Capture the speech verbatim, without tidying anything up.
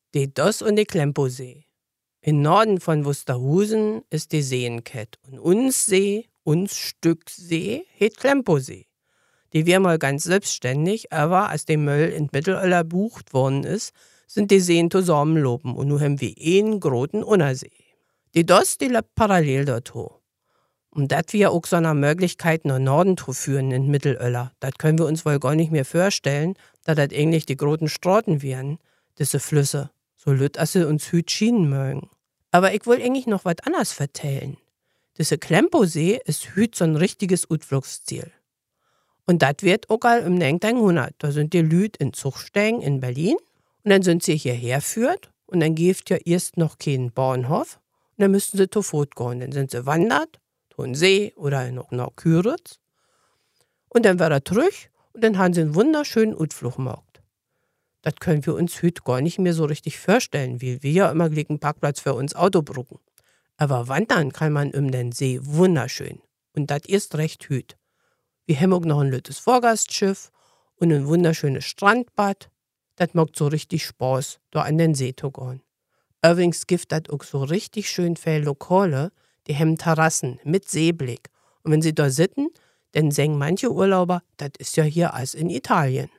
Die Doss und die Klemposee. Im Norden von Wusterhusen ist die Seenkett. Und uns See, uns Stück See, heet Klemposee. Die wir mal ganz selbstständig, aber als die Möll in Mittelalter bucht worden ist, sind die Seen zusammenloben und nu haben wir einen großen Untersee. Die Doss, die lebt parallel dazu. Und dat wir auch so eine Möglichkeit nach Norden zu führen in Mittelöller, das können wir uns wohl gar nicht mehr vorstellen, da das eigentlich die großen Straßen wären, diese Flüsse, so lüt als sie uns hüt schienen mögen. Aber ich will eigentlich noch was anderes vertellen. Diese Klemposee ist hüt so ein richtiges Utflugsziel. Und das wird auch all im neunzehnhundert. Da sind die Lüd in Zugsteigen in Berlin und dann sind sie hierher führt und dann gibt ja erst noch keinen Bahnhof und dann müssten sie zu Fuß gehen. Dann sind sie wandert, zu einem See oder noch nach Küritz und dann war er zurück und dann haben sie einen wunderschönen Utflug gemacht. Das können wir uns heute gar nicht mehr so richtig vorstellen, weil wir ja immer gleich einen Parkplatz für uns Auto brauchen. Aber wandern kann man um den See wunderschön. Und das ist recht hüt. Wir haben auch noch ein lüttes Vorgastschiff und ein wunderschönes Strandbad. Das macht so richtig Spaß, da an den See zu gehen. Übrigens gibt das auch so richtig schön viele Lokale, die haben Terrassen mit Seeblick. Und wenn sie da sitzen, dann sagen manche Urlauber, das ist ja hier als in Italien.